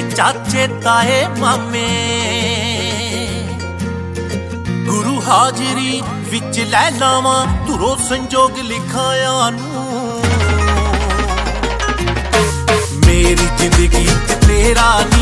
ਚਾਚੇ ਤਾਏ ਮਾਮੇ ਗੁਰੂ ਹਾਜ਼ਰੀ ਵਿੱਚ ਲੈ ਲਾਵਾਂ ਧੁਰੋ ਸੰਜੋਗ ਲਿਖਾਇਆ ਨੂੰ। ਮੇਰੀ ਜ਼ਿੰਦਗੀ 'ਚ ਤੇਰਾ